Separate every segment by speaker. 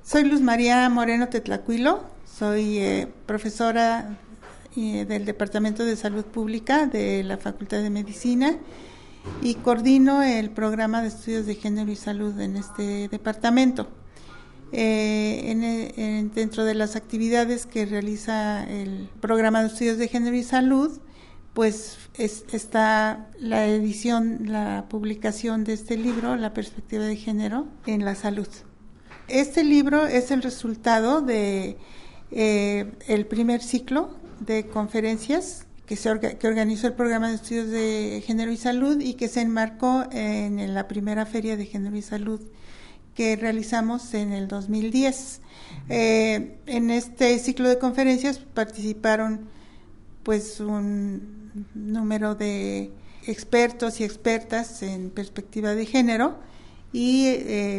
Speaker 1: Soy Luz María Moreno Tetlacuilo, soy profesora del Departamento de Salud Pública de la Facultad de Medicina y coordino el programa de estudios de género y salud en este departamento. Dentro de las actividades que realiza el programa de estudios de género y salud, pues está la edición, la publicación de este libro, La perspectiva de género en la salud. Este libro es el resultado de el primer ciclo de conferencias que organizó el programa de estudios de género y salud y que se enmarcó en la primera feria de género y salud que realizamos en el 2010. En este ciclo de conferencias participaron pues un número de expertos y expertas en perspectiva de género y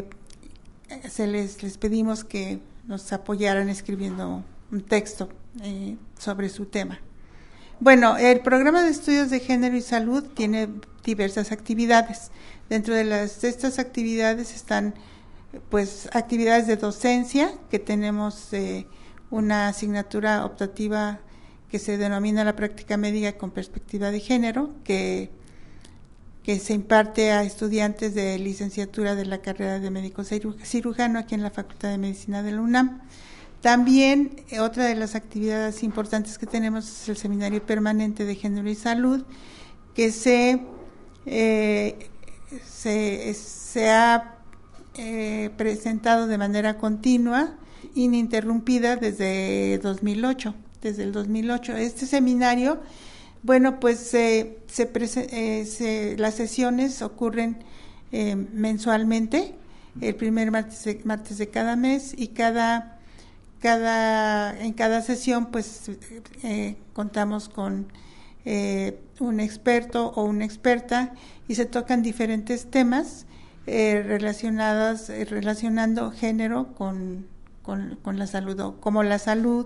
Speaker 1: les pedimos que nos apoyaran escribiendo un texto sobre su tema. Bueno, el programa de estudios de género y salud tiene diversas actividades. Dentro de estas actividades están pues actividades de docencia, que tenemos una asignatura optativa que se denomina la práctica médica con perspectiva de género, que se imparte a estudiantes de licenciatura de la carrera de médico cirujano aquí en la Facultad de Medicina de la UNAM. También otra de las actividades importantes que tenemos es el Seminario Permanente de Género y Salud, que se ha presentado de manera continua, ininterrumpida desde el 2008. Este seminario, bueno, pues las sesiones ocurren mensualmente, el primer martes de cada mes, y en cada sesión pues contamos con un experto o una experta y se tocan diferentes temas relacionando género con la salud, o cómo la salud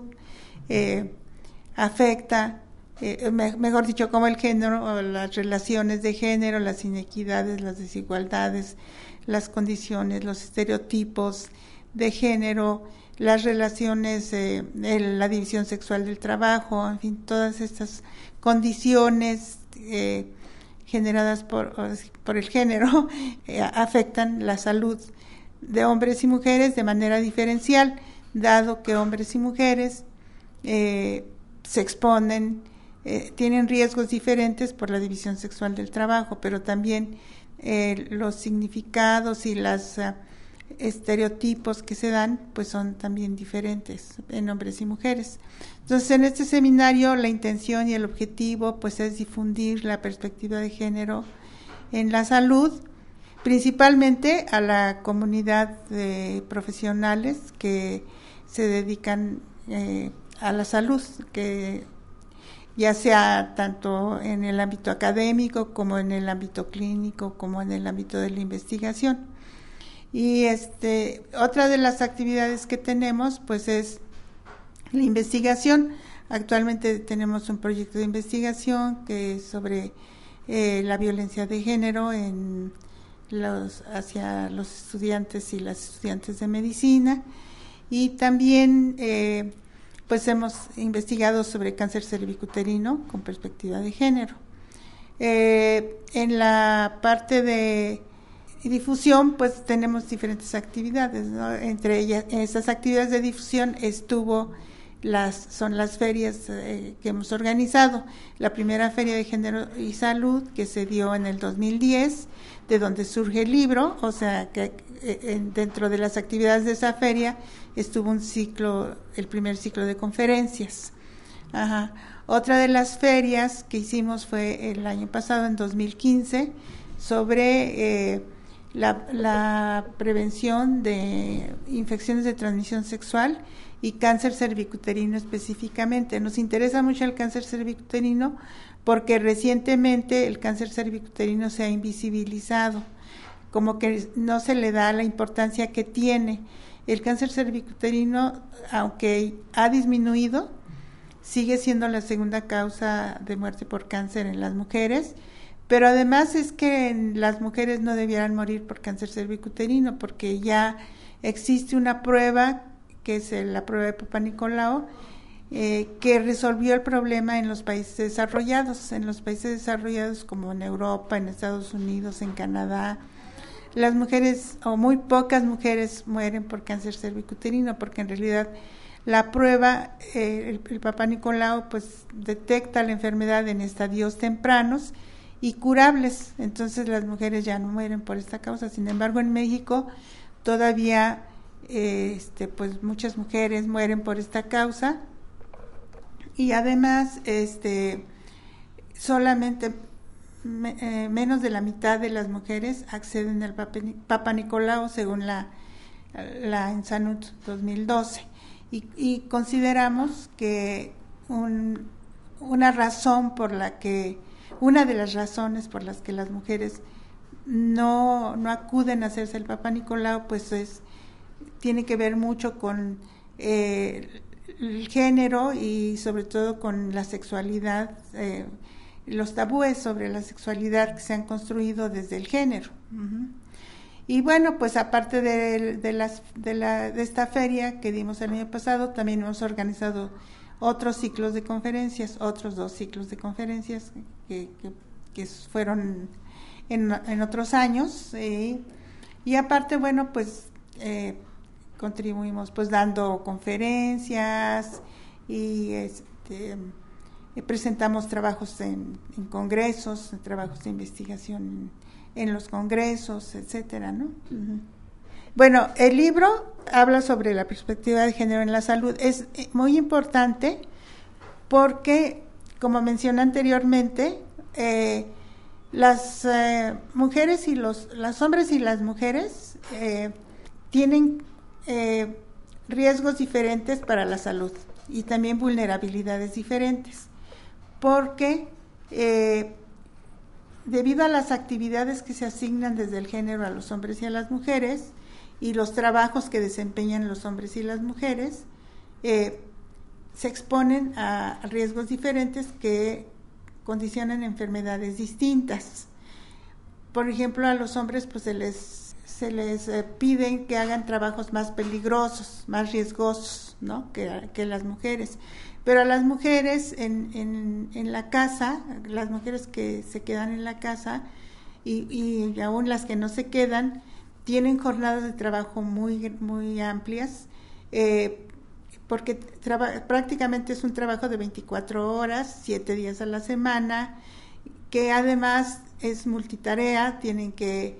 Speaker 1: afecta, mejor dicho, cómo el género o las relaciones de género, las inequidades, las desigualdades, las condiciones, los estereotipos de género, las relaciones, la división sexual del trabajo, en fin, todas estas condiciones generadas por el género afectan la salud de hombres y mujeres de manera diferencial, dado que hombres y mujeres se exponen, tienen riesgos diferentes por la división sexual del trabajo, pero también los significados y los estereotipos que se dan pues son también diferentes en hombres y mujeres. Entonces, en este seminario la intención y el objetivo pues es difundir la perspectiva de género en la salud, principalmente a la comunidad de profesionales que se dedican a la salud, que ya sea tanto en el ámbito académico como en el ámbito clínico como en el ámbito de la investigación. Y otra de las actividades que tenemos pues es la investigación. Actualmente tenemos un proyecto de investigación que es sobre la violencia de género hacia los estudiantes y las estudiantes de medicina, y también pues hemos investigado sobre cáncer cervicuterino con perspectiva de género. En la parte de difusión pues tenemos diferentes actividades, ¿no? Entre ellas, esas actividades de difusión son las ferias que hemos organizado. La primera feria de género y salud, que se dio en el 2010, de donde surge el libro, o sea que dentro de las actividades de esa feria estuvo el primer ciclo de conferencias. Ajá. Otra de las ferias que hicimos fue el año pasado, en 2015, sobre la prevención de infecciones de transmisión sexual y cáncer cervicuterino específicamente. Nos interesa mucho el cáncer cervicuterino porque recientemente el cáncer cervicuterino se ha invisibilizado, como que no se le da la importancia que tiene. El cáncer cervicuterino, aunque ha disminuido, sigue siendo la segunda causa de muerte por cáncer en las mujeres, pero además es que las mujeres no debieran morir por cáncer cervicuterino, porque ya existe una prueba, que es la prueba de Papá Nicolau, que resolvió el problema en los países desarrollados como en Europa, en Estados Unidos, en Canadá. Las mujeres, o muy pocas mujeres, mueren por cáncer cervicuterino, porque en realidad la prueba, el Papá Nicolau, pues detecta la enfermedad en estadios tempranos y curables, entonces las mujeres ya no mueren por esta causa. Sin embargo, en México todavía pues muchas mujeres mueren por esta causa, y además solamente menos de la mitad de las mujeres acceden al Papá Nicolau, según la Ensanut 2012, y consideramos que una de las razones por las que las mujeres no acuden a hacerse el Papá Nicolau, pues tiene que ver mucho con el género, y sobre todo con la sexualidad, los tabúes sobre la sexualidad que se han construido desde el género. Uh-huh. Y bueno, pues aparte de esta feria que dimos el año pasado, también hemos organizado otros 2 ciclos de conferencias que fueron en otros años, y aparte, bueno, pues contribuimos pues dando conferencias, y presentamos trabajos en congresos, trabajos de investigación en los congresos, etcétera, ¿no? Uh-huh. Bueno, el libro habla sobre la perspectiva de género en la salud. Es muy importante porque, como mencioné anteriormente, las mujeres y los hombres y las mujeres tienen riesgos diferentes para la salud, y también vulnerabilidades diferentes, porque debido a las actividades que se asignan desde el género a los hombres y a las mujeres, y los trabajos que desempeñan los hombres y las mujeres, se exponen a riesgos diferentes que condicionan enfermedades distintas. Por ejemplo, a los hombres pues se les piden que hagan trabajos más peligrosos, más riesgosos, ¿no?, que las mujeres. Pero a las mujeres en la casa, las mujeres que se quedan en la casa, y aún las que no se quedan, tienen jornadas de trabajo muy, muy amplias, porque prácticamente es un trabajo de 24 horas, 7 días a la semana, que además es multitarea. Tienen que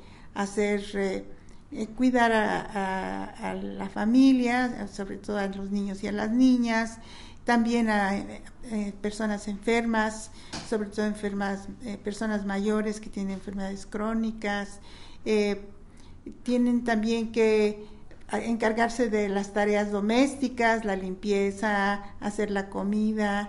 Speaker 1: cuidar a la familia, sobre todo a los niños y a las niñas, también a personas enfermas, sobre todo personas mayores que tienen enfermedades crónicas. Tienen también que encargarse de las tareas domésticas, la limpieza, hacer la comida,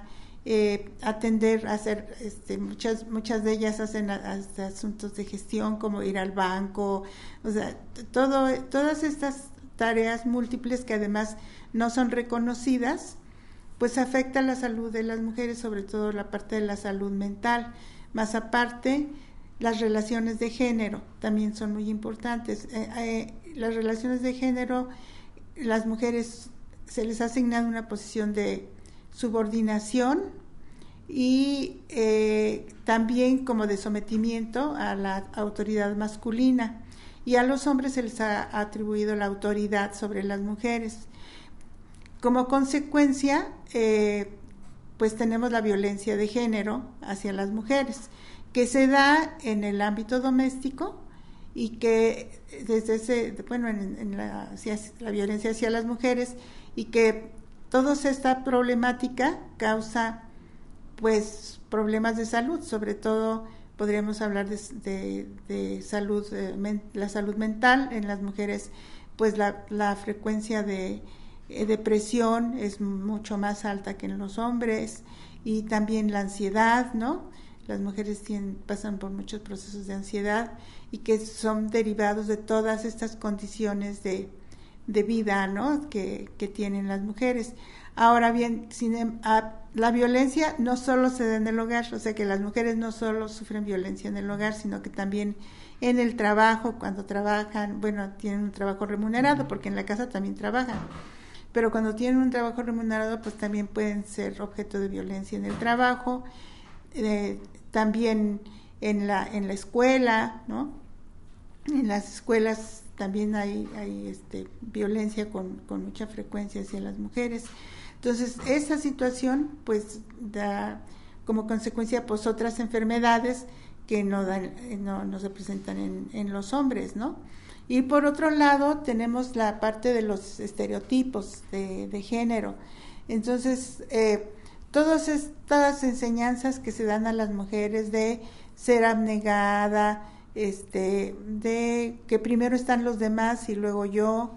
Speaker 1: hacer muchas de ellas hacen hasta asuntos de gestión, como ir al banco, o sea, todas estas tareas múltiples que además no son reconocidas, pues afecta la salud de las mujeres, sobre todo la parte de la salud mental. Más aparte, las relaciones de género también son muy importantes. Las relaciones de género, las mujeres se les ha asignado una posición de subordinación, y también como de sometimiento a la autoridad masculina, y a los hombres se les ha atribuido la autoridad sobre las mujeres. Como consecuencia, pues tenemos la violencia de género hacia las mujeres, que se da en el ámbito doméstico, y que desde la violencia hacia las mujeres, y que toda esta problemática causa pues problemas de salud. Sobre todo podríamos hablar de salud, la salud mental en las mujeres. Pues la frecuencia de depresión es mucho más alta que en los hombres, y también la ansiedad, ¿no? Las mujeres pasan por muchos procesos de ansiedad, y que son derivados de todas estas condiciones de vida, ¿no?, que tienen las mujeres. Ahora bien, la violencia no solo se da en el hogar, o sea que las mujeres no solo sufren violencia en el hogar, sino que también en el trabajo, cuando trabajan, bueno, tienen un trabajo remunerado, porque en la casa también trabajan, pero cuando tienen un trabajo remunerado, pues también pueden ser objeto de violencia en el trabajo, también en la escuela, ¿no? En las escuelas también hay violencia con mucha frecuencia hacia las mujeres. Entonces, esa situación pues da como consecuencia pues otras enfermedades que no se presentan en los hombres, ¿no? Y por otro lado tenemos la parte de los estereotipos de género. Entonces, todas estas enseñanzas que se dan a las mujeres de ser abnegada, de que primero están los demás y luego yo,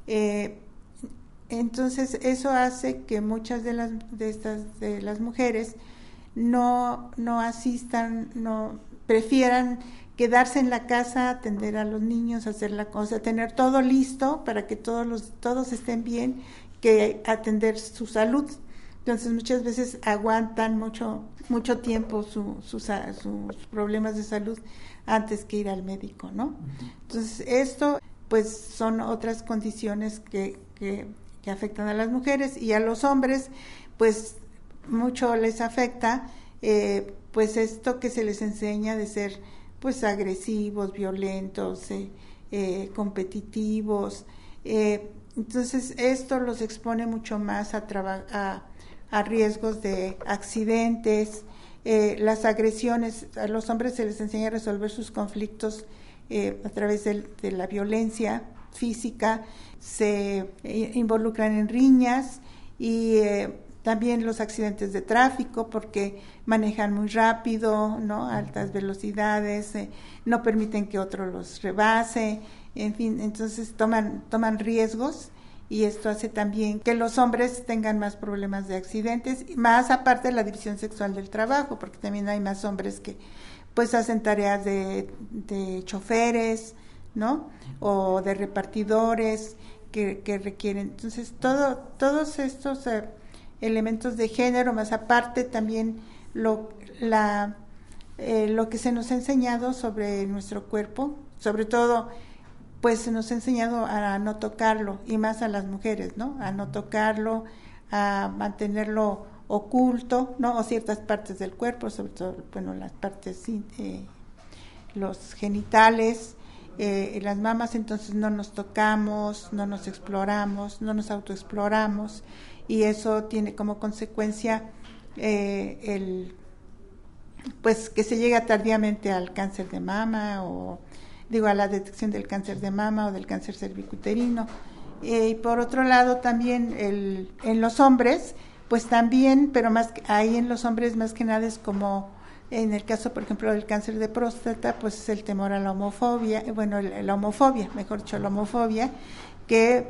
Speaker 1: entonces eso hace que muchas de las mujeres no asistan, no prefieran quedarse en la casa, atender a los niños, hacer la cosa, tener todo listo para que todos estén bien, que atender su salud. Entonces muchas veces aguantan mucho tiempo sus problemas de salud antes que ir al médico, ¿no? Entonces esto pues son otras condiciones que afectan a las mujeres, y a los hombres pues mucho les afecta pues esto que se les enseña de ser pues agresivos, violentos, competitivos, entonces esto los expone mucho más a riesgos de accidentes, las agresiones. A los hombres se les enseña a resolver sus conflictos a través de la violencia física, se involucran en riñas y también los accidentes de tráfico, porque manejan muy rápido, ¿no? Altas velocidades, no permiten que otro los rebase, en fin, entonces toman riesgos, y esto hace también que los hombres tengan más problemas de accidentes, más aparte de la división sexual del trabajo, porque también hay más hombres que pues hacen tareas de choferes, ¿no? O de repartidores que requieren. Entonces todos estos elementos de género, más aparte también lo que se nos ha enseñado sobre nuestro cuerpo, sobre todo pues se nos ha enseñado a no tocarlo, y más a las mujeres, ¿no? A no tocarlo, a mantenerlo oculto, ¿no? O ciertas partes del cuerpo, sobre todo, bueno, las partes, los genitales, las mamas, entonces no nos tocamos, no nos exploramos, no nos autoexploramos, y eso tiene como consecuencia pues que se llega tardíamente al cáncer de mama, a la detección del cáncer de mama o del cáncer cervicuterino. Y por otro lado también en los hombres, pues también, pero ahí en los hombres más que nada es como en el caso, por ejemplo, del cáncer de próstata, pues es el temor a la homofobia, la homofobia, que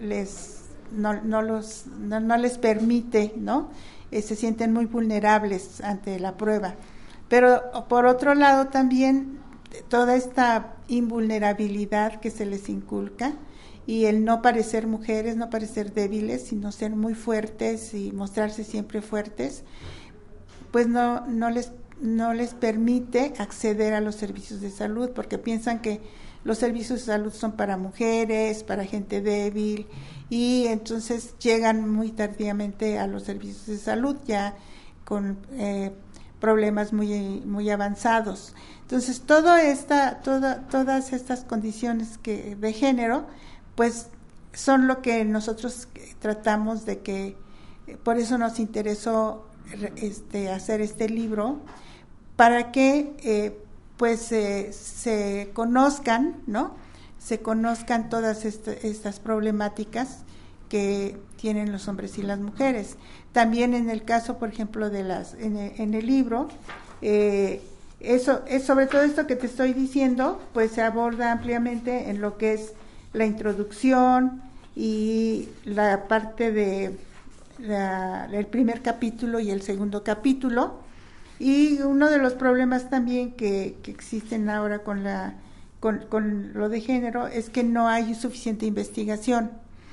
Speaker 1: no les permite, ¿no? Se sienten muy vulnerables ante la prueba. Pero por otro lado también toda esta invulnerabilidad que se les inculca, y el no parecer mujeres, no parecer débiles, sino ser muy fuertes y mostrarse siempre fuertes, pues no les permite acceder a los servicios de salud, porque piensan que los servicios de salud son para mujeres, para gente débil, y entonces llegan muy tardíamente a los servicios de salud ya con problemas muy avanzados. Entonces todas estas condiciones de género pues son lo que nosotros tratamos de que, por eso nos interesó hacer este libro, para que se conozcan, ¿no? Se conozcan todas estas problemáticas que tienen los hombres y las mujeres. También en el caso, por ejemplo, en el libro, eso es sobre todo esto que te estoy diciendo, pues se aborda ampliamente en lo que es la introducción y la parte de el primer capítulo y el segundo capítulo. Y uno de los problemas también que existen ahora con lo de género es que no hay suficiente investigación.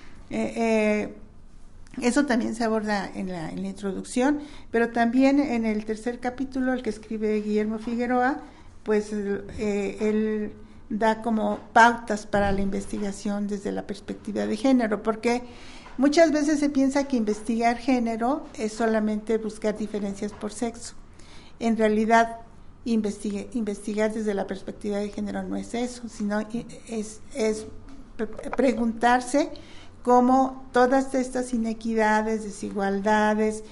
Speaker 1: Eso también se aborda en la introducción, pero también en el tercer capítulo, el que escribe Guillermo Figueroa, pues él da como pautas para la investigación desde la perspectiva de género, porque muchas veces se piensa que investigar género es solamente buscar diferencias por sexo. En realidad, investigar desde la perspectiva de género no es eso, sino es preguntarse cómo todas estas inequidades, desigualdades,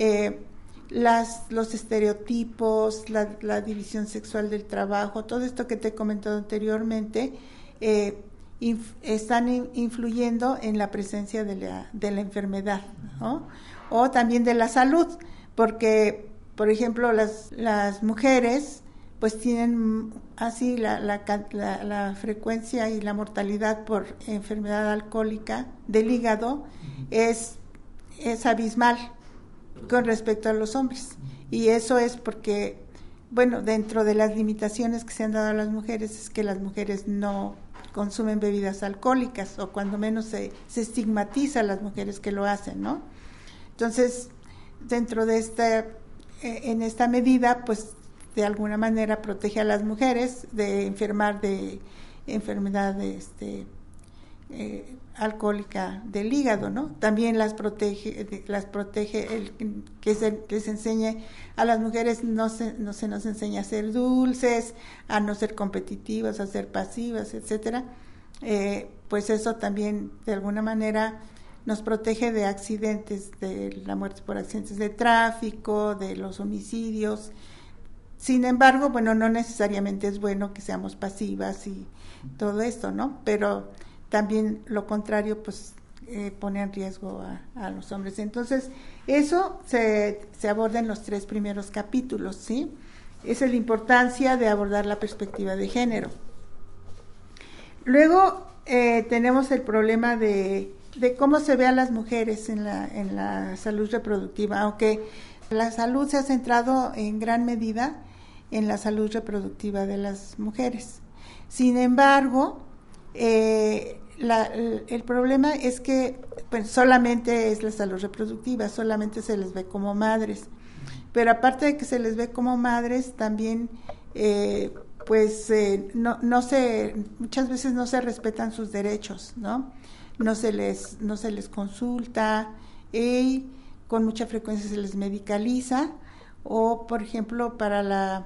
Speaker 1: los estereotipos, la división sexual del trabajo, todo esto que te he comentado anteriormente, están influyendo en la presencia de la enfermedad, ¿no? O también de la salud, porque, por ejemplo, las mujeres pues tienen así la frecuencia y la mortalidad por enfermedad alcohólica del hígado es abismal con respecto a los hombres, y eso es porque, bueno, dentro de las limitaciones que se han dado a las mujeres es que las mujeres no consumen bebidas alcohólicas, o cuando menos se estigmatiza a las mujeres que lo hacen, ¿no? Entonces, dentro de en esta medida, pues de alguna manera protege a las mujeres de enfermar de enfermedad alcohólica del hígado, ¿no? También las protege que se enseñe a las mujeres, no se nos enseña a ser dulces, a no ser competitivas, a ser pasivas, etcétera. Pues eso también de alguna manera nos protege de accidentes, de la muerte por accidentes de tráfico, de los homicidios. Sin embargo, bueno, no necesariamente es bueno que seamos pasivas y todo esto, ¿no? Pero también lo contrario, pues pone en riesgo a los hombres. Entonces, eso se aborda en los 3 primeros capítulos, ¿sí? Esa es la importancia de abordar la perspectiva de género. Luego tenemos el problema de cómo se ve a las mujeres en la salud reproductiva, aunque la salud se ha centrado en gran medida en la salud reproductiva de las mujeres. Sin embargo, el problema es que pues, solamente es la salud reproductiva, solamente se les ve como madres, pero aparte de que se les ve como madres, también muchas veces no se respetan sus derechos, ¿no? No se les consulta y con mucha frecuencia se les medicaliza, o por ejemplo para la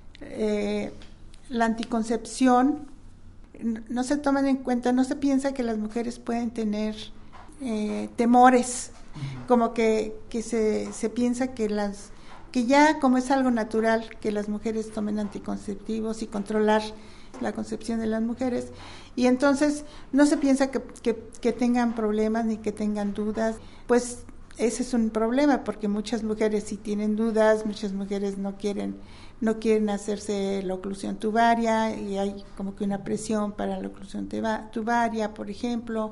Speaker 1: anticoncepción no se toman en cuenta, no se piensa que las mujeres pueden tener temores, como que se piensa que ya como es algo natural que las mujeres tomen anticonceptivos y controlar la concepción de las mujeres, y entonces no se piensa que tengan problemas ni que tengan dudas. Pues ese es un problema, porque muchas mujeres sí tienen dudas, muchas mujeres no quieren hacerse la oclusión tubaria, y hay como que una presión para la oclusión tubaria, por ejemplo.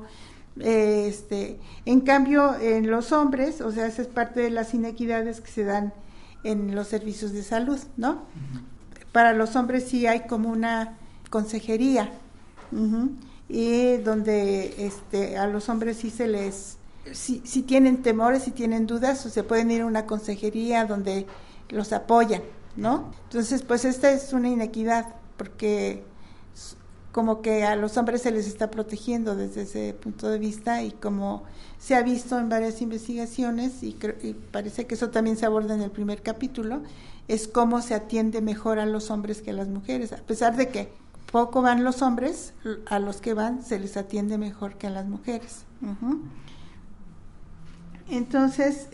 Speaker 1: En cambio, en los hombres, o sea, esa es parte de las inequidades que se dan en los servicios de salud, ¿no? Uh-huh. Para los hombres sí hay como una consejería, uh-huh, y donde a los hombres sí se les, si tienen temores, si tienen dudas, o se pueden ir a una consejería donde los apoyan, ¿no? Entonces, pues esta es una inequidad, porque como que a los hombres se les está protegiendo desde ese punto de vista, y como se ha visto en varias investigaciones, y parece que eso también se aborda en el primer capítulo, es cómo se atiende mejor a los hombres que a las mujeres. A pesar de que poco van los hombres, a los que van se les atiende mejor que a las mujeres. Uh-huh. Entonces,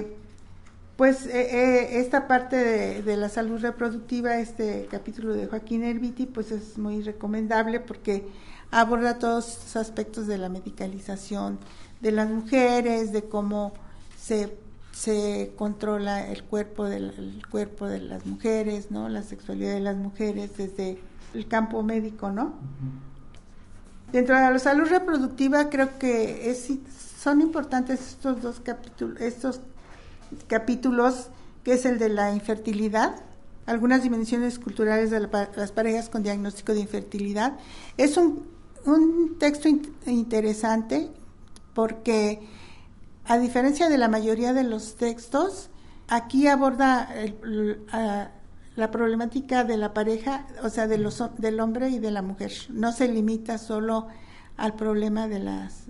Speaker 1: esta parte de la salud reproductiva, este capítulo de Joaquín Erviti, pues es muy recomendable porque aborda todos los aspectos de la medicalización de las mujeres, de cómo se controla el cuerpo de las mujeres, ¿no? La sexualidad de las mujeres desde el campo médico, ¿no? Uh-huh. Dentro de la salud reproductiva creo que son importantes estos capítulos, que es el de la infertilidad, algunas dimensiones culturales de las parejas con diagnóstico de infertilidad. Es un texto interesante porque, a diferencia de la mayoría de los textos, aquí aborda la problemática de la pareja, o sea, del hombre y de la mujer. No se limita solo al problema de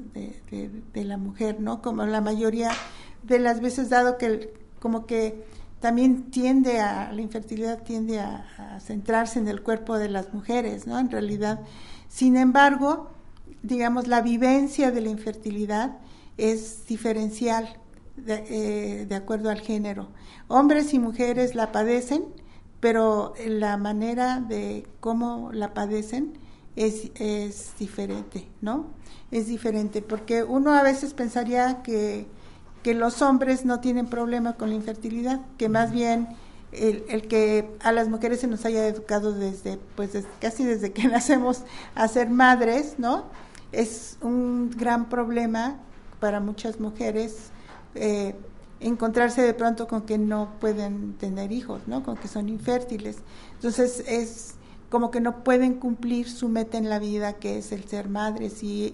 Speaker 1: la mujer, ¿no? Como la mayoría de las veces, dado que como que también la infertilidad tiende a centrarse en el cuerpo de las mujeres, ¿no? En realidad, sin embargo, digamos, la vivencia de la infertilidad es diferencial de acuerdo al género. Hombres y mujeres la padecen, pero la manera de cómo la padecen es diferente, ¿no? Es diferente, porque uno a veces pensaría que los hombres no tienen problema con la infertilidad, que más bien el que a las mujeres se nos haya educado casi desde que nacemos a ser madres, ¿no? Es un gran problema para muchas mujeres encontrarse de pronto con que no pueden tener hijos, ¿no? Con que son infértiles. Entonces es como que no pueden cumplir su meta en la vida, que es el ser madres y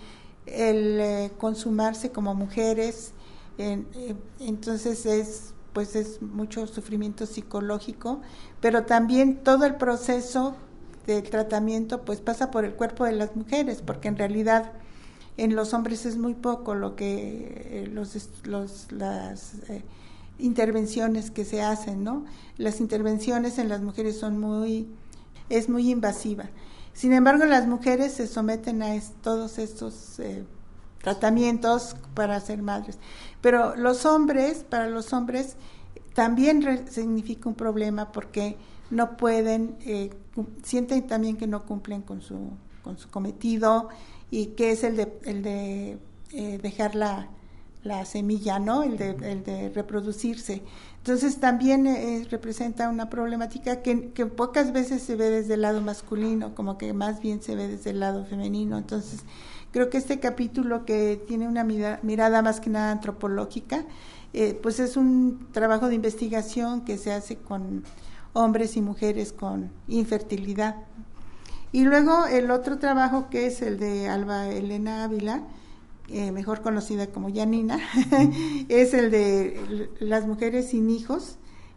Speaker 1: el consumarse como mujeres. Entonces es mucho sufrimiento psicológico, pero también todo el proceso del tratamiento pues pasa por el cuerpo de las mujeres, porque en realidad en los hombres es muy poco lo que las intervenciones que se hacen, ¿no? Las intervenciones en las mujeres es muy invasiva. Sin embargo, las mujeres se someten a todos estos tratamientos para ser madres. Pero para los hombres también significa un problema, porque no pueden, sienten también que no cumplen con su cometido, y que es el de dejar la semilla, ¿no? El de reproducirse. Entonces también representa una problemática que pocas veces se ve desde el lado masculino, como que más bien se ve desde el lado femenino. Entonces creo que este capítulo, que tiene una mirada más que nada antropológica, pues es un trabajo de investigación que se hace con hombres y mujeres con infertilidad. Y luego el otro trabajo, que es el de Alba Elena Ávila, mejor conocida como Janina, es el de las mujeres sin hijos,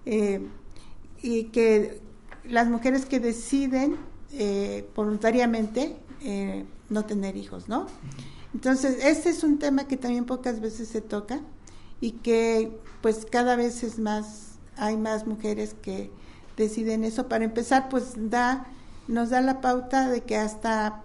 Speaker 1: y que las mujeres que deciden voluntariamente no tener hijos, ¿no? Entonces, este es un tema que también pocas veces se toca, y que pues cada vez hay más mujeres que deciden eso. Para empezar, pues nos da la pauta de que hasta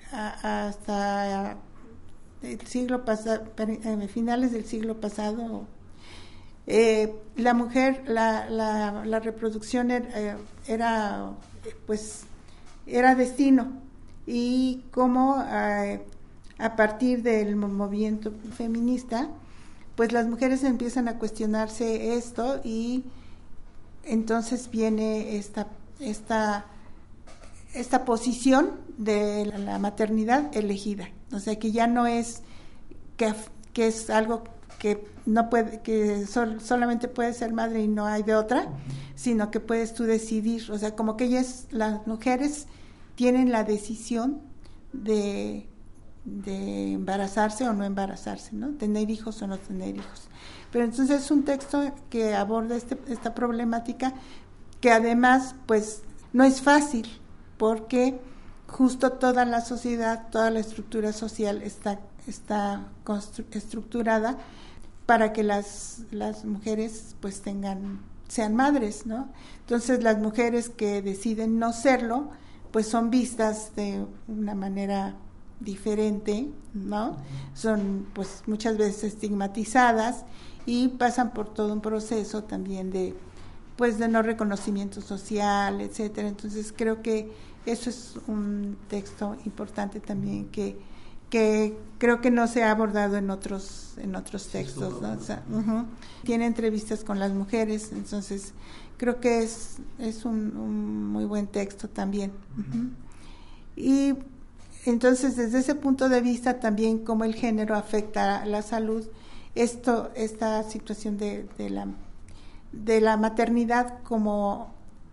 Speaker 1: el siglo pasado, finales del siglo pasado, la mujer, la reproducción era destino, y como a partir del movimiento feminista, pues las mujeres empiezan a cuestionarse esto, y entonces viene esta posición de la maternidad elegida, o sea, que ya no es que es algo que no puede, que solamente puedes ser madre y no hay de otra, sino que puedes tú decidir, o sea, como que las mujeres tienen la decisión de embarazarse o no embarazarse, ¿no? Tener hijos o no tener hijos. Pero entonces es un texto que aborda esta problemática, que además pues no es fácil, porque justo toda la sociedad, toda la estructura social está estructurada para que las mujeres pues sean madres, ¿no? Entonces las mujeres que deciden no serlo, pues son vistas de una manera diferente, ¿no? Son pues muchas veces estigmatizadas, y pasan por todo un proceso también de no reconocimiento social, etcétera. Entonces creo que eso es un texto importante también, que creo que no se ha abordado en otros textos, ¿no? O sea, tiene entrevistas con las mujeres, entonces creo que es un muy buen texto también. Y entonces, desde ese punto de vista también, cómo el género afecta a la salud, esta situación de la maternidad como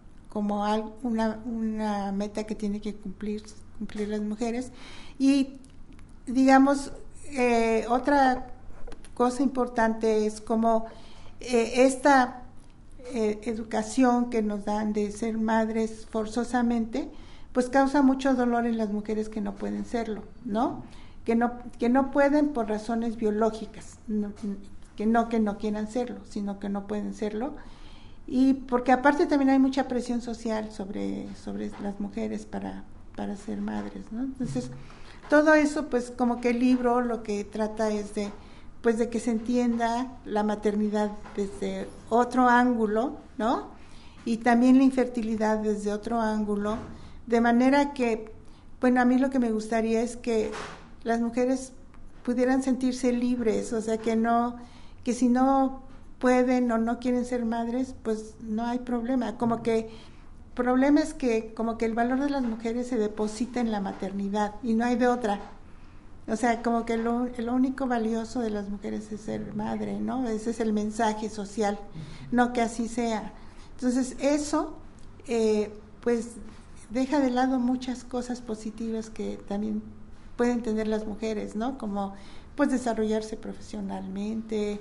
Speaker 1: una meta que tiene que cumplir las mujeres. Y digamos, otra cosa importante es como esta educación que nos dan de ser madres forzosamente, pues causa mucho dolor en las mujeres que no pueden serlo, ¿no? Que no pueden por razones biológicas, que no quieran serlo, sino que no pueden serlo. Y porque aparte también hay mucha presión social sobre las mujeres para ser madres, ¿no? Entonces, todo eso, pues como que el libro lo que trata es de que se entienda la maternidad desde otro ángulo, ¿no? Y también la infertilidad desde otro ángulo, de manera que, bueno, a mí lo que me gustaría es que las mujeres pudieran sentirse libres, o sea, que si no pueden o no quieren ser madres, pues no hay problema. Como que problema es que como que el valor de las mujeres se deposita en la maternidad y no hay de otra. O sea, como que lo único valioso de las mujeres es ser madre, ¿no? Ese es el mensaje social, no que así sea. Entonces, eso, pues, deja de lado muchas cosas positivas que también pueden tener las mujeres, ¿no? Como, pues, desarrollarse profesionalmente,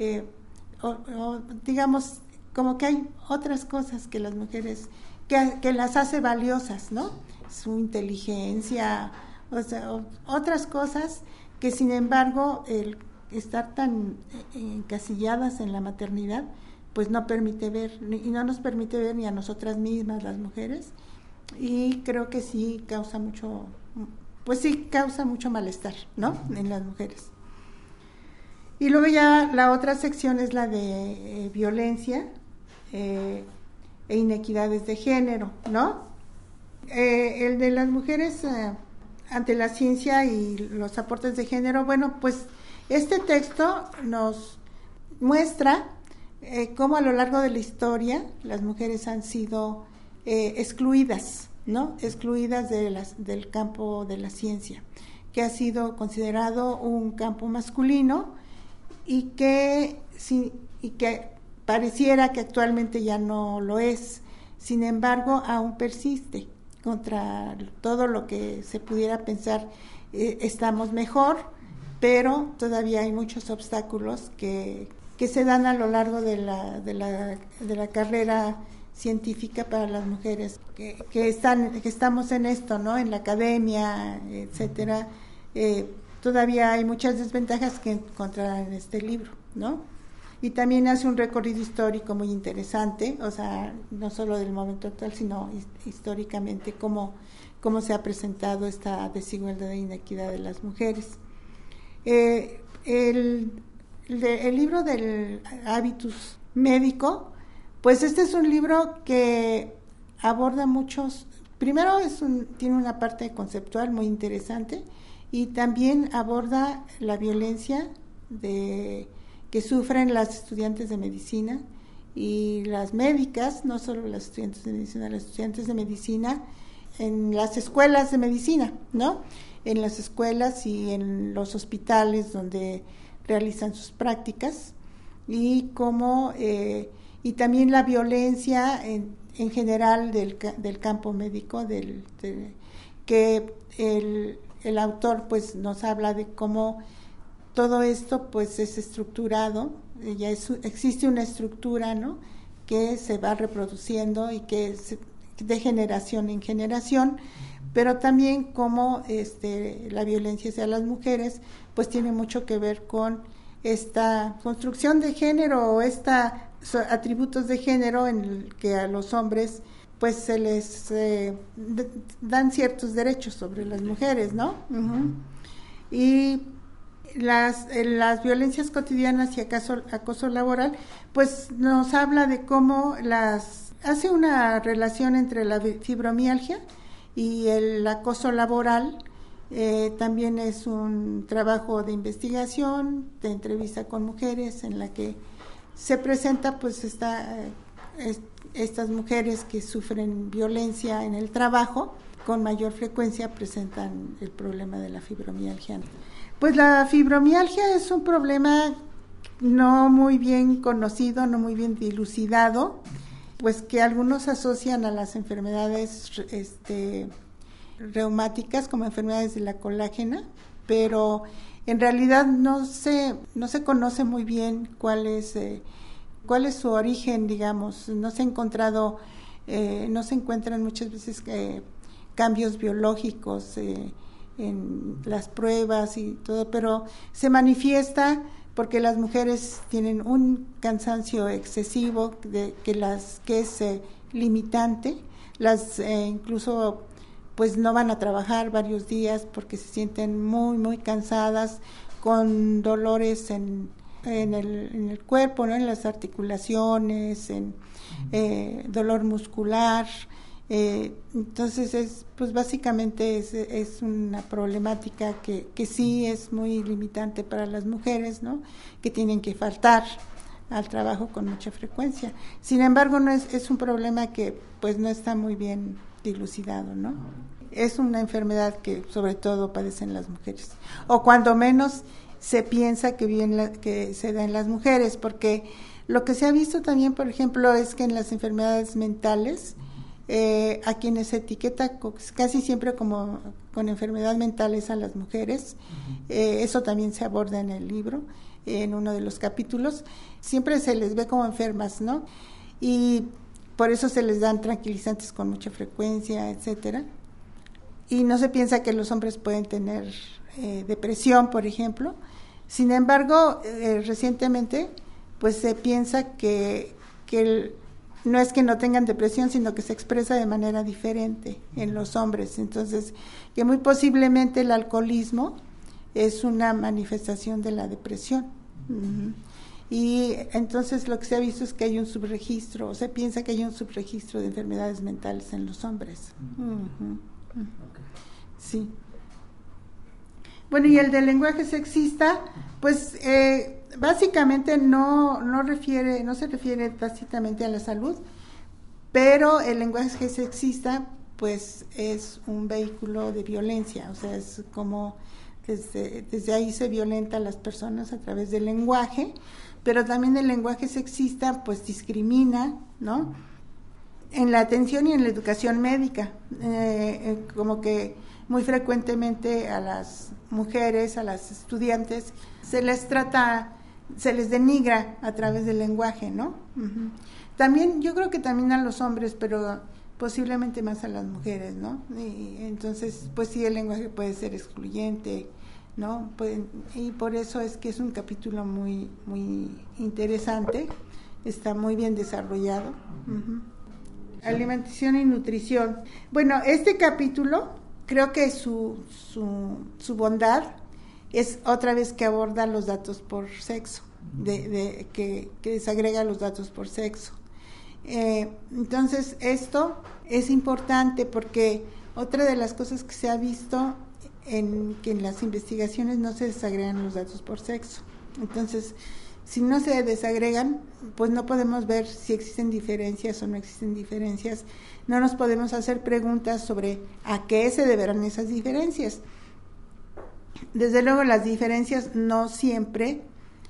Speaker 1: o digamos, como que hay otras cosas que las mujeres, que las hace valiosas, ¿no? Su inteligencia, o sea, otras cosas que sin embargo el estar tan encasilladas en la maternidad pues no permite ver, y no nos permite ver ni a nosotras mismas las mujeres, y creo que sí causa mucho malestar, ¿no? En las mujeres. Y luego ya la otra sección es la de violencia e inequidades de género, ¿no? El de las mujeres ante la ciencia y los aportes de género, bueno, pues este texto nos muestra cómo a lo largo de la historia las mujeres han sido excluidas, ¿no? Excluidas del campo de la ciencia, que ha sido considerado un campo masculino y que pareciera que actualmente ya no lo es. Sin embargo, aún persiste. Contra todo lo que se pudiera pensar, estamos mejor, pero todavía hay muchos obstáculos que se dan a lo largo de la carrera científica para las mujeres que estamos en esto, ¿no? En la academia, etcétera. Todavía hay muchas desventajas que encontrar en este libro, ¿no? Y también hace un recorrido histórico muy interesante, o sea, no solo del momento actual, sino históricamente cómo se ha presentado esta desigualdad e inequidad de las mujeres. El libro del hábitus médico, pues este es un libro que aborda primero tiene una parte conceptual muy interesante, y también aborda la violencia que sufren las estudiantes de medicina y las médicas, no solo las estudiantes de medicina, las estudiantes de medicina en las escuelas de medicina, ¿no? En las escuelas y en los hospitales donde realizan sus prácticas, y y también la violencia en general del campo médico, que el autor pues nos habla de cómo todo esto pues es estructurado, existe una estructura, ¿no? Que se va reproduciendo y que es de generación en generación, pero también cómo la violencia hacia las mujeres pues tiene mucho que ver con esta construcción de género o atributos de género en el que a los hombres pues se les dan ciertos derechos sobre las mujeres, ¿no? Uh-huh. Y las violencias cotidianas y acoso laboral, pues nos habla de cómo hace una relación entre la fibromialgia y el acoso laboral. También es un trabajo de investigación, de entrevista con mujeres, en la que se presenta pues estas mujeres que sufren violencia en el trabajo, con mayor frecuencia presentan el problema de la fibromialgia. Pues la fibromialgia es un problema no muy bien conocido, no muy bien dilucidado, pues que algunos asocian a las enfermedades reumáticas como enfermedades de la colágena, pero en realidad no se conoce muy bien cuál es cuál es su origen, digamos. No se ha encontrado, no se encuentran muchas veces cambios biológicos en las pruebas y todo, pero se manifiesta porque las mujeres tienen un cansancio excesivo que es limitante, incluso pues no van a trabajar varios días porque se sienten muy muy cansadas, con dolores en el cuerpo, ¿no? En las articulaciones, dolor muscular. Entonces pues básicamente es una problemática que sí es muy limitante para las mujeres, ¿no? Que tienen que faltar al trabajo con mucha frecuencia. Sin embargo, no es un problema que pues no está muy bien dilucidado, ¿no? Es una enfermedad que sobre todo padecen las mujeres, o cuando menos se piensa que se da en las mujeres, porque lo que se ha visto también, por ejemplo, es que en las enfermedades mentales, a quienes se etiqueta casi siempre como con enfermedad mental es a las mujeres. Eso también se aborda en el libro, en uno de los capítulos. Siempre se les ve como enfermas, ¿no? Y por eso se les dan tranquilizantes con mucha frecuencia, etcétera. Y no se piensa que los hombres pueden tener depresión, por ejemplo. Sin embargo, recientemente pues se piensa que no es que no tengan depresión, sino que se expresa de manera diferente en los hombres. Entonces, que muy posiblemente el alcoholismo es una manifestación de la depresión. Y entonces lo que se ha visto es que hay un subregistro, o se piensa que hay un subregistro de enfermedades mentales en los hombres. Sí. Bueno, y el del lenguaje sexista, pues básicamente no se refiere tácitamente a la salud, pero el lenguaje sexista pues es un vehículo de violencia, o sea, es como desde ahí se violenta a las personas a través del lenguaje, pero también el lenguaje sexista pues discrimina, ¿no? En la atención y en la educación médica, como que muy frecuentemente a las mujeres, a las estudiantes, se les denigra a través del lenguaje, ¿no? También, yo creo que también a los hombres, pero posiblemente más a las mujeres, ¿no? Y entonces, pues sí, el lenguaje puede ser excluyente, ¿no? Y por eso es que es un capítulo muy, muy interesante, está muy bien desarrollado. Alimentación y nutrición. Bueno, este capítulo, creo que su bondad es otra vez que aborda los datos por sexo, que desagrega los datos por sexo. Entonces, esto es importante porque otra de las cosas que se ha visto que en las investigaciones no se desagregan los datos por sexo. Entonces, si no se desagregan, pues no podemos ver si existen diferencias o no existen diferencias. No nos podemos hacer preguntas sobre a qué se deberán esas diferencias. Desde luego, las diferencias no siempre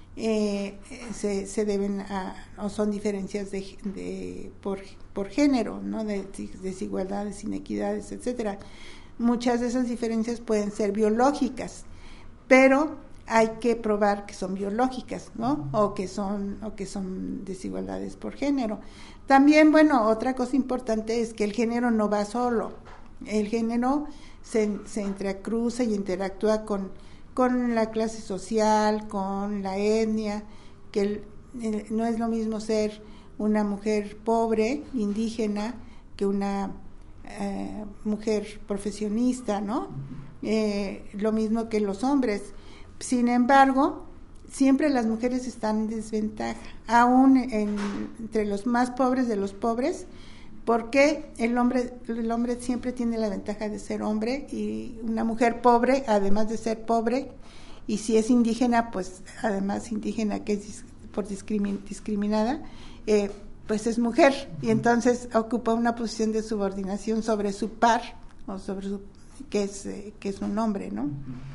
Speaker 1: se deben o son diferencias por género, ¿no? De desigualdades, inequidades, etcétera. Muchas de esas diferencias pueden ser biológicas, pero hay que probar que son biológicas, ¿no? O que son desigualdades por género. También, bueno, otra cosa importante es que el género no va solo. El género se entrecruza y interactúa con la clase social, con la etnia, que no es lo mismo ser una mujer pobre, indígena, que una mujer profesionista, ¿no? Lo mismo que los hombres. Sin embargo, siempre las mujeres están en desventaja, aún entre los más pobres de los pobres, porque el hombre siempre tiene la ventaja de ser hombre, y una mujer pobre, además de ser pobre, y si es indígena, pues además indígena, que es discriminada, pues es mujer, y entonces ocupa una posición de subordinación sobre su par, o sobre que es un hombre, ¿no?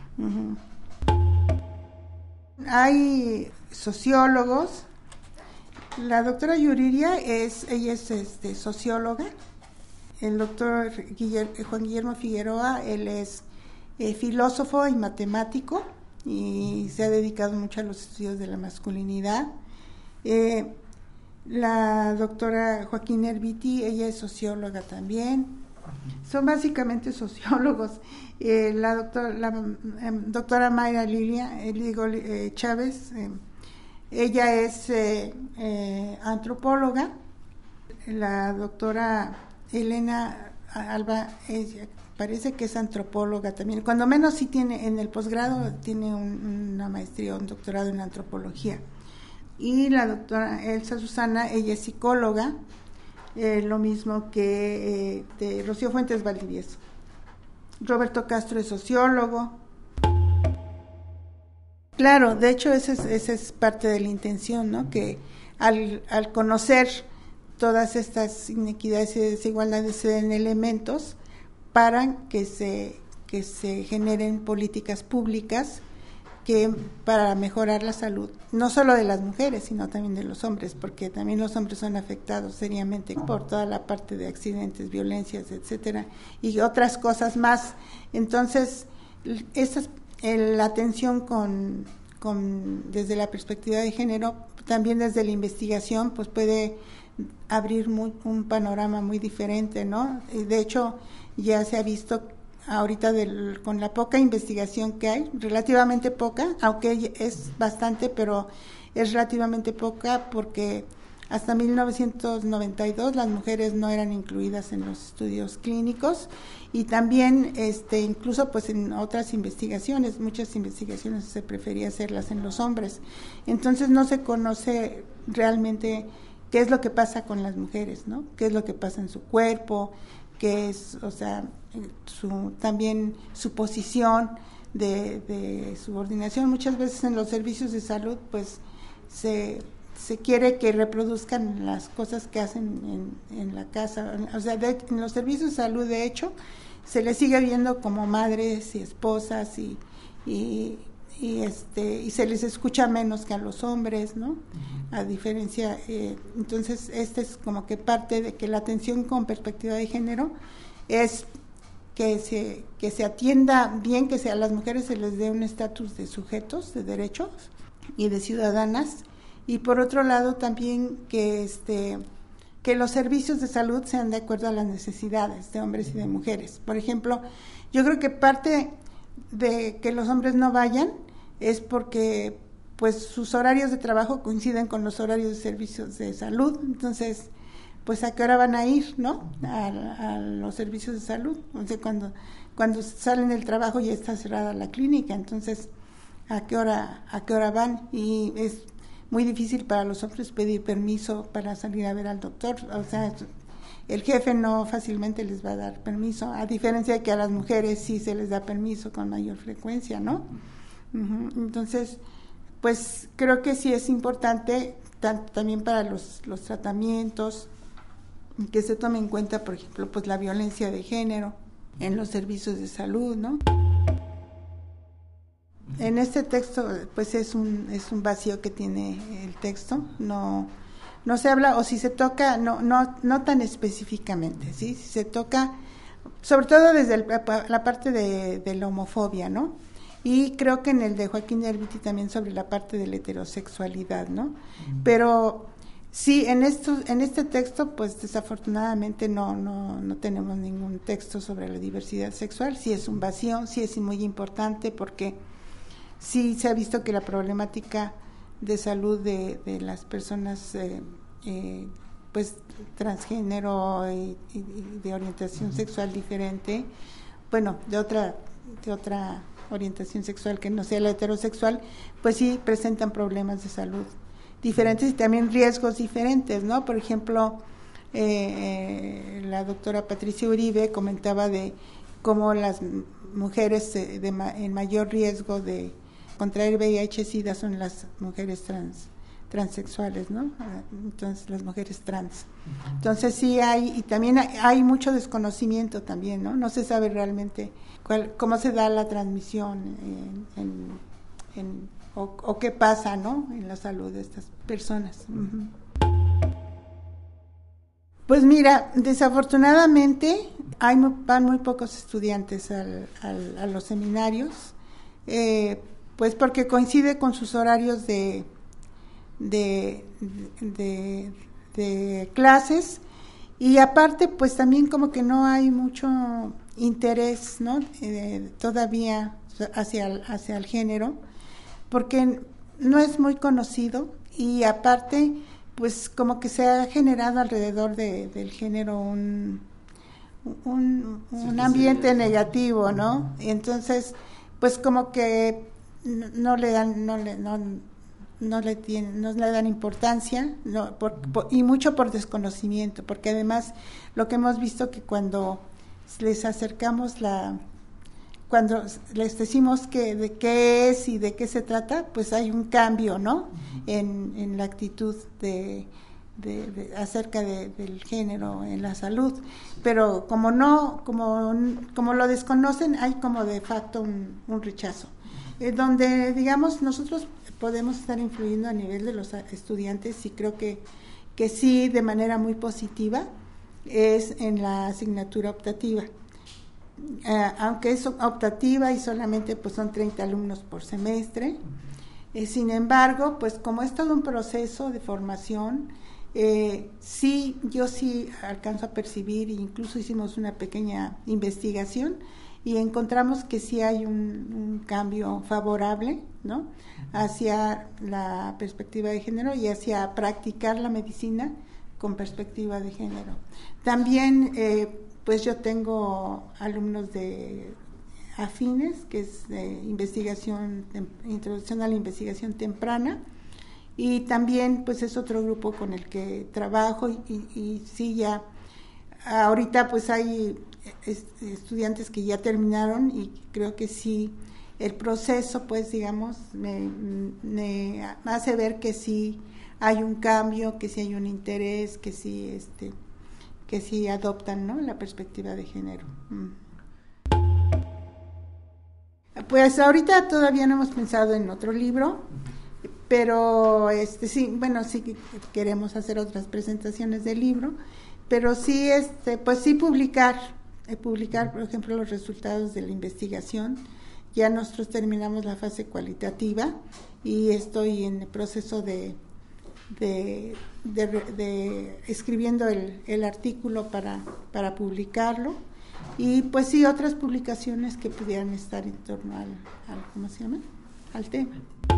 Speaker 1: Hay sociólogos. La doctora Yuriria ella es socióloga. El doctor Juan Guillermo Figueroa, él es filósofo y matemático y se ha dedicado mucho a los estudios de la masculinidad. La doctora Joaquín Erviti, ella es socióloga también. Son básicamente sociólogos. Doctora Mayra Lilia Chávez, ella es antropóloga. La doctora Elena Alba, ella parece que es antropóloga también. Cuando menos sí tiene, en el posgrado tiene una maestría, un doctorado en antropología. Y la doctora Elsa Susana, ella es psicóloga, lo mismo que de Rocío Fuentes Valdivieso. Roberto Castro es sociólogo. Claro, de hecho esa es parte de la intención, ¿no? Que al conocer todas estas inequidades y desigualdades se den elementos para que se generen políticas públicas para mejorar la salud, no solo de las mujeres, sino también de los hombres, porque también los hombres son afectados seriamente por toda la parte de accidentes, violencias, etcétera, y otras cosas más. Entonces, la atención desde la perspectiva de género, también desde la investigación, pues puede abrir un panorama muy diferente, ¿no? Y de hecho, ya se ha visto ahorita con la poca investigación que hay, relativamente poca, aunque es bastante, pero es relativamente poca porque hasta 1992 las mujeres no eran incluidas en los estudios clínicos y también incluso pues en otras investigaciones, muchas investigaciones se prefería hacerlas en los hombres. Entonces no se conoce realmente qué es lo que pasa con las mujeres, ¿no? Qué es lo que pasa en su cuerpo, qué es, o sea, también su posición de subordinación. Muchas veces en los servicios de salud pues se quiere que reproduzcan las cosas que hacen en la casa, o sea, en los servicios de salud de hecho se les sigue viendo como madres y esposas y se les escucha menos que a los hombres, ¿no? A diferencia, entonces es como que parte de que la atención con perspectiva de género es que se atienda bien, que a las mujeres se les dé un estatus de sujetos, de derechos y de ciudadanas, y por otro lado también que los servicios de salud sean de acuerdo a las necesidades de hombres y de mujeres. Por ejemplo, yo creo que parte de que los hombres no vayan es porque pues sus horarios de trabajo coinciden con los horarios de servicios de salud, entonces pues a qué hora van a ir, ¿no? A los servicios de salud. O sea, cuando salen del trabajo ya está cerrada la clínica, entonces a qué hora van, y es muy difícil para los hombres pedir permiso para salir a ver al doctor, o sea, el jefe no fácilmente les va a dar permiso, a diferencia de que a las mujeres sí se les da permiso con mayor frecuencia, ¿no? Entonces, pues creo que sí es importante también para los tratamientos que se tome en cuenta, por ejemplo, pues la violencia de género en los servicios de salud, ¿no? En este texto, pues es un vacío que tiene el texto, no se habla, o si se toca, no tan específicamente, ¿sí? Si se toca, sobre todo desde la parte de la homofobia, ¿no? Y creo que en el de Joaquín Erviti también sobre la parte de la heterosexualidad, ¿no? Pero sí, en este texto, pues desafortunadamente no tenemos ningún texto sobre la diversidad sexual. Sí es un vacío, sí es muy importante porque sí se ha visto que la problemática de salud de las personas pues transgénero y de orientación sexual diferente, bueno, de otra orientación sexual que no sea la heterosexual, pues sí presentan problemas de salud diferentes y también riesgos diferentes, ¿no? Por ejemplo, la doctora Patricia Uribe comentaba de cómo las mujeres en mayor riesgo de contraer VIH-Sida son las mujeres transexuales, ¿no? Entonces, las mujeres trans. Entonces sí hay, y también hay mucho desconocimiento también, ¿no? No se sabe realmente cómo se da la transmisión o qué pasa, ¿no? En la salud de estas personas. Pues mira, desafortunadamente van muy pocos estudiantes a los seminarios, pues porque coincide con sus horarios de de clases, y aparte pues también como que no hay mucho interés, ¿no? Todavía hacia el género, porque no es muy conocido, y aparte pues como que se ha generado alrededor del género un ambiente negativo, ¿no? Y entonces pues como que no le dan importancia, y mucho por desconocimiento, porque además lo que hemos visto que cuando les acercamos cuando les decimos de qué es y de qué se trata, pues hay un cambio, ¿no? En la actitud acerca del género en la salud, pero como lo desconocen, hay como de facto un rechazo, donde digamos nosotros podemos estar influyendo a nivel de los estudiantes, y creo que sí, de manera muy positiva, es en la asignatura optativa. Aunque es optativa y solamente pues son 30 alumnos por semestre, sin embargo, pues como es todo un proceso de formación, yo sí alcanzo a percibir, e incluso hicimos una pequeña investigación y encontramos que sí hay un cambio favorable, ¿no?, hacia la perspectiva de género y hacia practicar la medicina con perspectiva de género. También pues yo tengo alumnos de afines, que es de introducción a la investigación temprana, y también pues es otro grupo con el que trabajo, y sí, ya ahorita pues hay estudiantes que ya terminaron, y creo que sí el proceso pues digamos me hace ver que sí hay un cambio, que sí hay un interés, que sí adoptan, ¿no?, la perspectiva de género. Pues ahorita todavía no hemos pensado en otro libro, pero sí, bueno, sí queremos hacer otras presentaciones del libro, pero sí pues sí publicar, por ejemplo, los resultados de la investigación. Ya nosotros terminamos la fase cualitativa y estoy en el proceso de escribiendo el artículo para publicarlo, y pues sí, otras publicaciones que pudieran estar en torno al ¿cómo se llama?, al tema.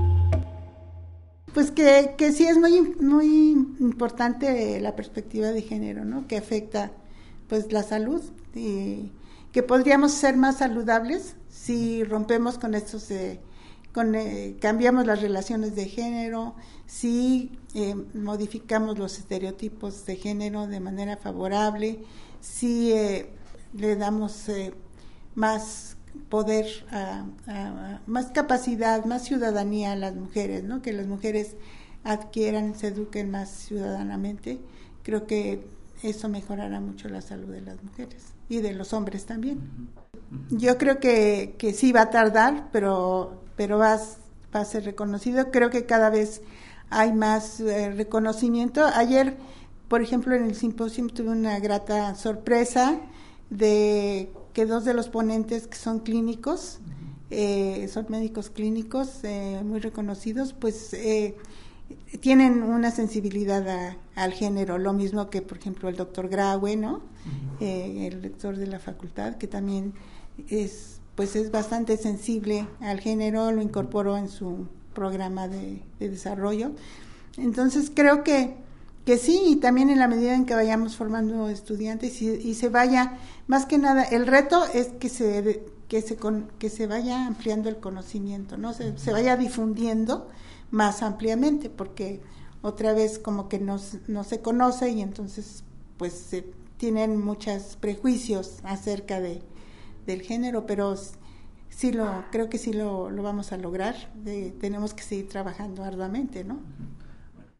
Speaker 1: Pues que sí es muy importante la perspectiva de género, ¿no?, que afecta pues la salud, y que podríamos ser más saludables si rompemos con estos cambiamos las relaciones de género, si modificamos los estereotipos de género de manera favorable, si le damos más poder, más capacidad, más ciudadanía a las mujeres, ¿no?, que las mujeres se eduquen más ciudadanamente. Creo que eso mejorará mucho la salud de las mujeres y de los hombres también. Yo creo que sí va a tardar, pero va a ser reconocido. Creo que cada vez hay más reconocimiento. Ayer, por ejemplo, en el simposio tuve una grata sorpresa de que 2 de los ponentes, que son clínicos, son médicos clínicos muy reconocidos, pues tienen una sensibilidad al género, lo mismo que, por ejemplo, el doctor Graue, ¿no?, el rector de la facultad, que también es bastante sensible al género, lo incorporó en su programa de desarrollo. Entonces creo que sí, y también en la medida en que vayamos formando estudiantes y se vaya, más que nada, el reto es que se vaya ampliando el conocimiento, ¿no?, se vaya difundiendo más ampliamente, porque otra vez como que no se conoce, y entonces pues se tienen muchos prejuicios acerca del género, pero creo que sí lo vamos a lograr. Tenemos que seguir trabajando arduamente, ¿no?